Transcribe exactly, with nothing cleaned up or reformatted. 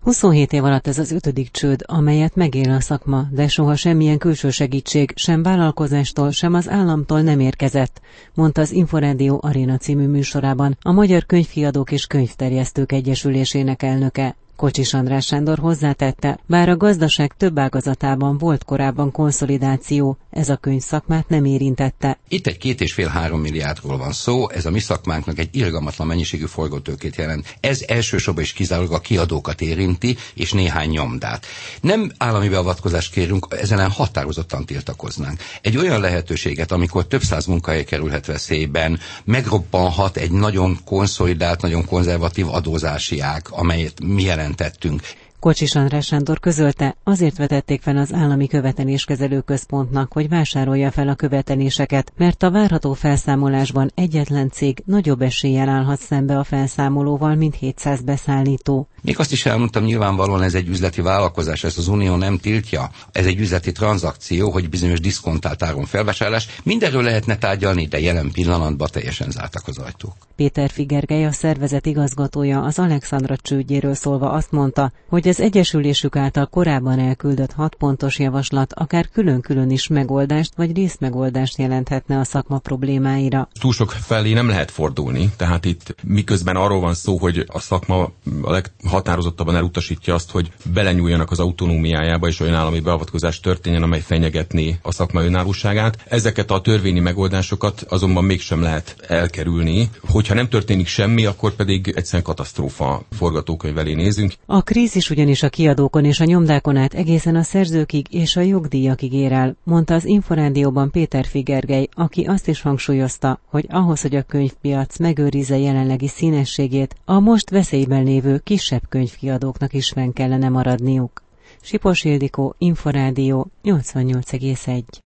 huszonhét év alatt ez az ötödik csőd, amelyet megél a szakma, de soha semmilyen külső segítség, sem vállalkozástól, sem az államtól nem érkezett, mondta az Inforádió Aréna című műsorában a Magyar Könyvkiadók és Könyvterjesztők Egyesülésének elnöke. Kocsis András Sándor hozzátette, bár a gazdaság több ágazatában volt korábban konszolidáció, ez a könyv szakmát nem érintette. Itt egy két és fél három milliárdról van szó, ez a mi szakmánknak egy irgalmatlan mennyiségű forgatókönyvét jelent. Ez elsősorban is kizárólag a kiadókat érinti, és néhány nyomdát. Nem állami beavatkozást kérünk, ezen ellen határozottan tiltakoznánk. Egy olyan lehetőséget, amikor több száz munkahely kerülhet veszélyben, megrobbanhat egy nagyon konszolidált, nagyon konzervatív adózási ág, amelyet mi jelentettünk. Kocsis András Sándor közölte, azért vetették fel az állami követeléskezelő központnak, hogy vásárolja fel a követeléseket, mert a várható felszámolásban egyetlen cég nagyobb eséllyel állhat szembe a felszámolóval, mint hétszáz beszállító. Még azt is elmondtam, nyilvánvalóan ez egy üzleti vállalkozás, ezt az Unió nem tiltja. Ez egy üzleti tranzakció, hogy bizonyos diszkontált áron felvásárlás. Mindenről lehetne tárgyalni, de jelen pillanatban teljesen zártak az ajtók. Péterfi Gergely, a szervezet igazgatója az Alexandra csődjéről szólva azt mondta, hogy az egyesülésük által korábban elküldött hat pontos javaslat akár külön-külön is megoldást vagy részmegoldást jelenthetne a szakma problémáira. Túl sok felé nem lehet fordulni, tehát itt miközben arról van szó, hogy a szakma a leghatározottabban elutasítja azt, hogy belenyúljanak az autonómiájába és olyan állami beavatkozás történjen, amely fenyegetné a szakma önállóságát. Ezeket a törvényi megoldásokat azonban mégsem lehet elkerülni. Hogyha nem történik semmi, akkor pedig egyszerűen katasztrófa forgatókönyv elé nézünk. A krízis ugyanis a kiadókon és a nyomdákon át egészen a szerzőkig és a jogdíjakig ér el, mondta az Inforádióban Péterfi Gergely, aki azt is hangsúlyozta, hogy ahhoz, hogy a könyvpiac megőrizze jelenlegi színességét, a most veszélyben lévő kisebb könyvkiadóknak is fenn kellene maradniuk. Sipos Ildikó, Inforádió, nyolcvannyolc egész egy.